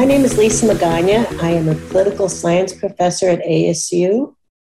My name is Lisa Magana. I am a political science professor at ASU.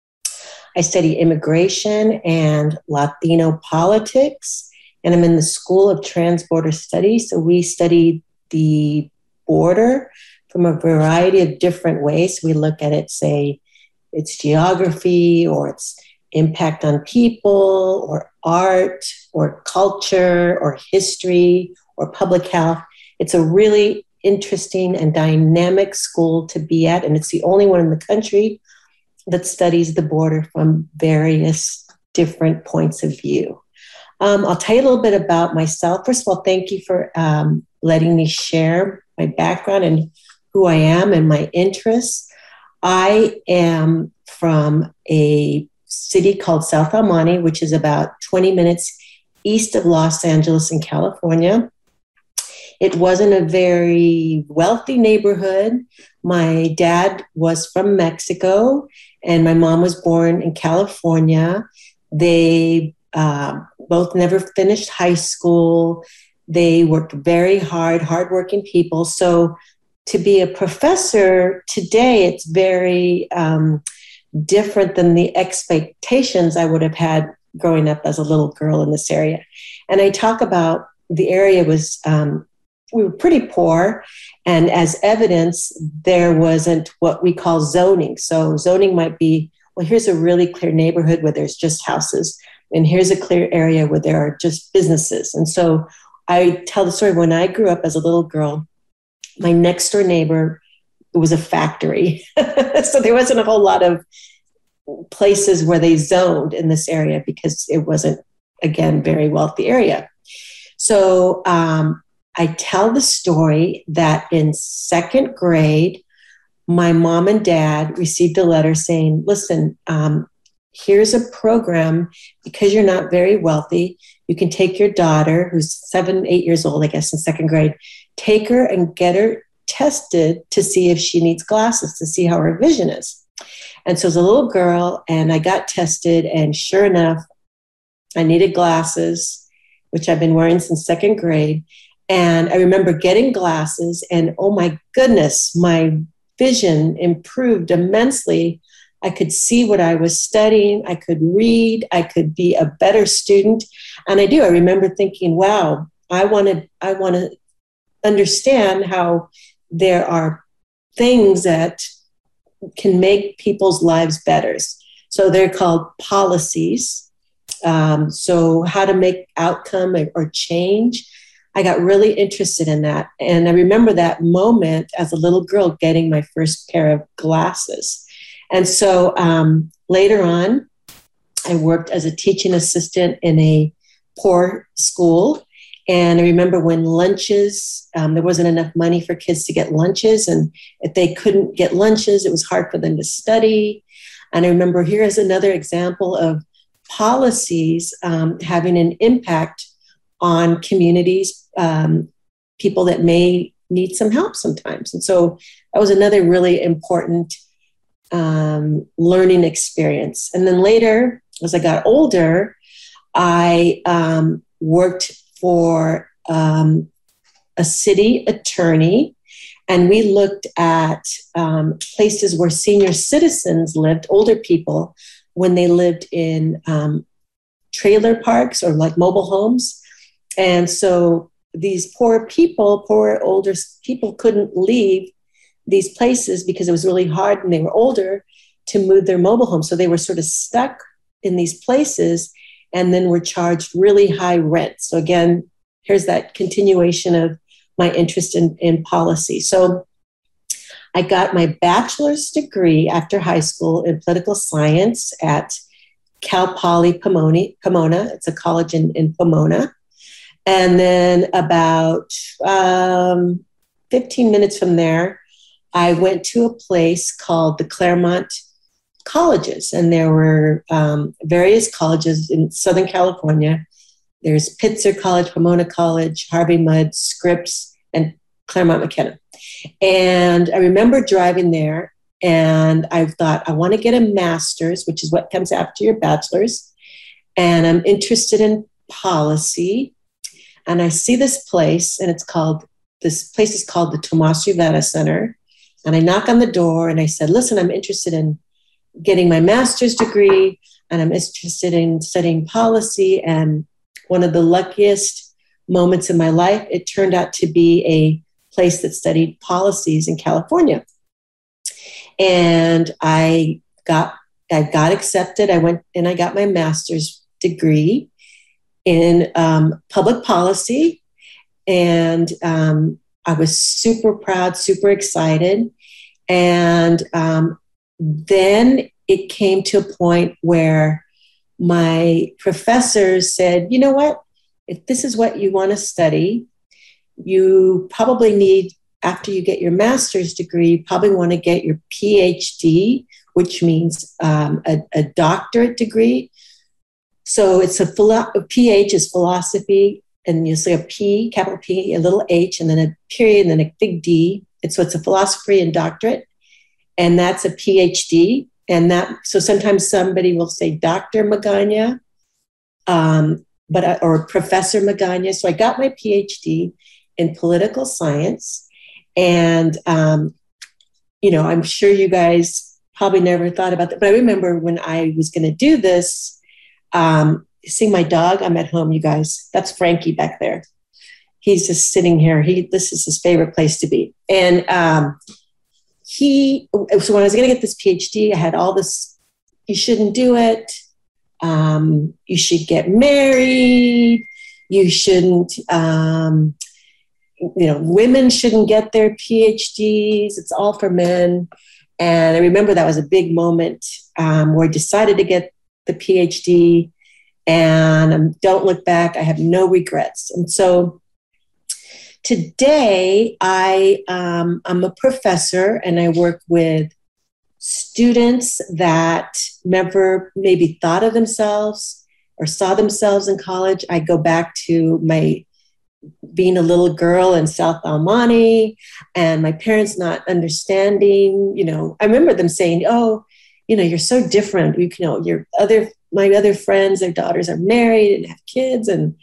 I study immigration and Latino politics, and I'm in the School of Transborder Studies. So we study the border from a variety of different ways. We look at it, say, its geography or its impact on people or art or culture or history or public health. It's a really interesting and dynamic school to be at, and it's the only one in the country that studies the border from various different points of view. I'll tell you a little bit about myself. First of all, thank you for letting me share my background and who I am and my interests. I am from a city called South El Monte, which is about 20 minutes east of Los Angeles in California. It wasn't a very wealthy neighborhood. My dad was from Mexico, and my mom was born in California. They both never finished high school. They worked very hard, hardworking people. So to be a professor today, it's very different than the expectations I would have had growing up as a little girl in this area. And I talk about the area was, we were pretty poor. And as evidence, there wasn't what we call zoning. So zoning might be, well, here's a really clear neighborhood where there's just houses. And here's a clear area where there are just businesses. And so I tell the story, when I grew up as a little girl, my next door neighbor, it was a factory. So there wasn't a whole lot of places where they zoned in this area because it wasn't, again, very wealthy area. So I tell the story that in second grade, my mom and dad received a letter saying, listen, here's a program because you're not very wealthy. You can take your daughter, who's 7, 8 years old, I guess, in second grade, take her and get her tested to see if she needs glasses, to see how her vision is. And so as a little girl, and I got tested, and sure enough, I needed glasses, which I've been wearing since second grade. And I remember getting glasses, and oh my goodness, my vision improved immensely. I could see what I was studying. I could read. I could be a better student. And I do. I remember thinking, wow, I want to understand how there are things that can make people's lives better. So they're called policies. So how to make outcome or change. I got really interested in that. And I remember that moment as a little girl getting my first pair of glasses. And so later on, I worked as a teaching assistant in a poor school. And I remember when lunches, there wasn't enough money for kids to get lunches. And if they couldn't get lunches, it was hard for them to study. And I remember here is another example of policies having an impact on communities, people that may need some help sometimes. And so that was another really important learning experience. And then later, as I got older, I worked for a city attorney, and we looked at places where senior citizens lived, older people, when they lived in trailer parks or like mobile homes. And so these poor older people couldn't leave these places because it was really hard when they were older to move their mobile homes. So they were sort of stuck in these places and then were charged really high rent. So again, here's that continuation of my interest in policy. So I got my bachelor's degree after high school in political science at Cal Poly Pomona. It's a college in Pomona. And then about 15 minutes from there, I went to a place called the Claremont Colleges. And there were various colleges in Southern California. There's Pitzer College, Pomona College, Harvey Mudd, Scripps, and Claremont McKenna. And I remember driving there, and I thought, I want to get a master's, which is what comes after your bachelor's. And I'm interested in policy. And I see this place, and it's called this place is called the Tomas Rivera Center. And I knock on the door and I said, listen, I'm interested in getting my master's degree and I'm interested in studying policy. And one of the luckiest moments in my life, it turned out to be a place that studied policies in California. And I got accepted. I went and I got my master's degree in public policy. And I was super proud, super excited. And then it came to a point where my professors said, you know what, if this is what you want to study, you probably need, after you get your master's degree, you probably want to get your PhD, which means a doctorate degree. So it's a PH is philosophy, and you say a P, capital P, a little H, and then a period, and then a big D. So it's a philosophy and doctorate, and that's a PhD. And so sometimes somebody will say Dr. Magana, or Professor Magana. So I got my PhD in political science, and I'm sure you guys probably never thought about that. But I remember when I was going to do this. See my dog? I'm at home, you guys. That's Frankie back there. He's just sitting here. This is his favorite place to be. And so when I was going to get this PhD, I had all this, you shouldn't do it. You should get married. You shouldn't, women shouldn't get their PhDs. It's all for men. And I remember that was a big moment where I decided to get the PhD, and don't look back. I have no regrets. And so today I'm a professor, and I work with students that never maybe thought of themselves or saw themselves in college. I go back to my being a little girl in South El Monte and my parents not understanding. I remember them saying, oh, you're so different. My other friends, their daughters are married and have kids. And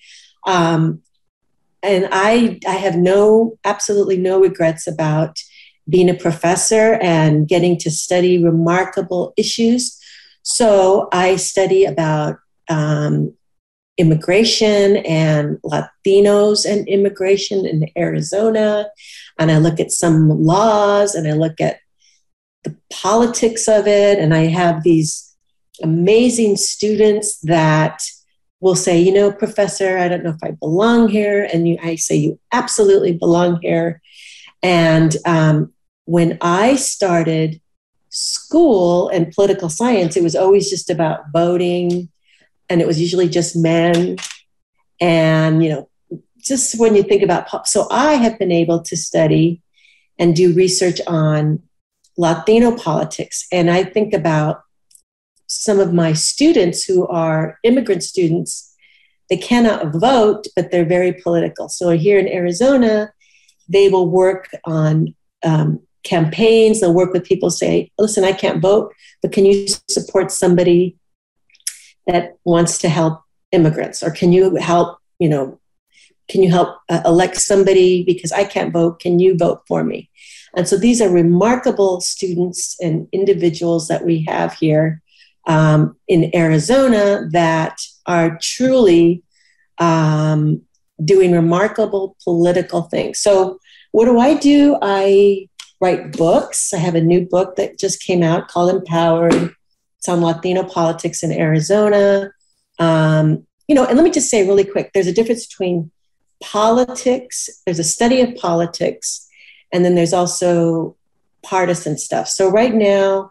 I have absolutely no regrets about being a professor and getting to study remarkable issues. So I study about immigration and Latinos and immigration in Arizona. And I look at some laws and I look at the politics of it. And I have these amazing students that will say, Professor, I don't know if I belong here. And I say, you absolutely belong here. And when I started school and political science, it was always just about voting. And it was usually just men. And, just when you think about, so I have been able to study and do research on Latino politics. And I think about some of my students who are immigrant students. They cannot vote, but they're very political. So here in Arizona, they will work on campaigns. They'll work with people, say, listen, I can't vote, but can you support somebody that wants to help immigrants? Or can you help, elect somebody because I can't vote? Can you vote for me? And so these are remarkable students and individuals that we have here in Arizona that are truly doing remarkable political things. So what do? I write books. I have a new book that just came out called Empowered. It's on Latino politics in Arizona. And let me just say really quick, there's a difference between politics. There's a study of politics, and then there's also partisan stuff. So right now,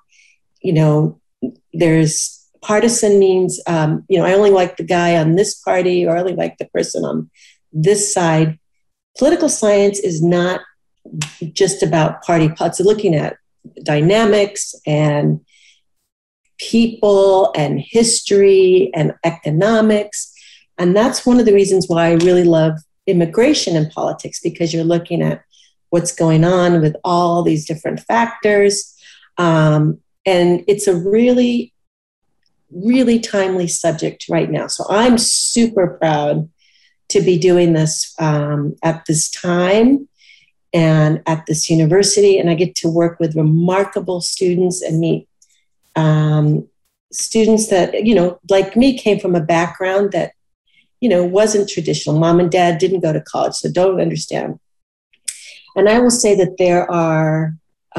there's partisan means, I only like the guy on this party, or I only like the person on this side. Political science is not just about party politics. It's looking at dynamics and people and history and economics. And that's one of the reasons why I really love immigration and politics, because you're looking at what's going on with all these different factors. And it's a really, really timely subject right now. So I'm super proud to be doing this at this time. and at this university, and I get to work with remarkable students and meet students that, like me, came from a background that, wasn't traditional. Mom and dad didn't go to college, so don't understand. And I will say that there are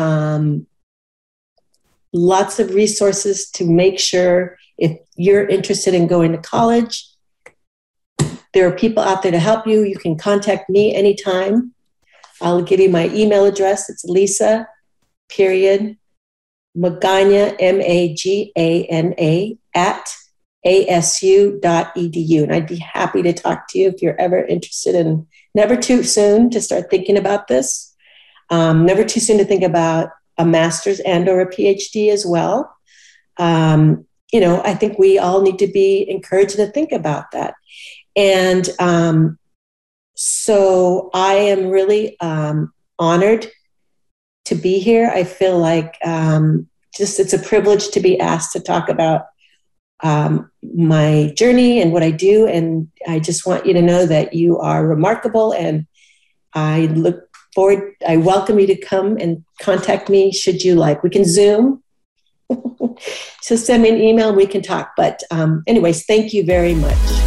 lots of resources to make sure if you're interested in going to college, there are people out there to help you. You can contact me anytime. I'll give you my email address. It's Lisa, Magana, Magana, at asu.edu. And I'd be happy to talk to you if you're ever interested in, never too soon to start thinking about this. Never too soon to think about a master's and or a PhD as well. I think we all need to be encouraged to think about that. And so I am really honored to be here. I feel like it's a privilege to be asked to talk about my journey and what I do. And I just want you to know that you are remarkable, and I welcome you to come and contact me should you like. We can Zoom. So send me an email and we can talk. But anyways, thank you very much.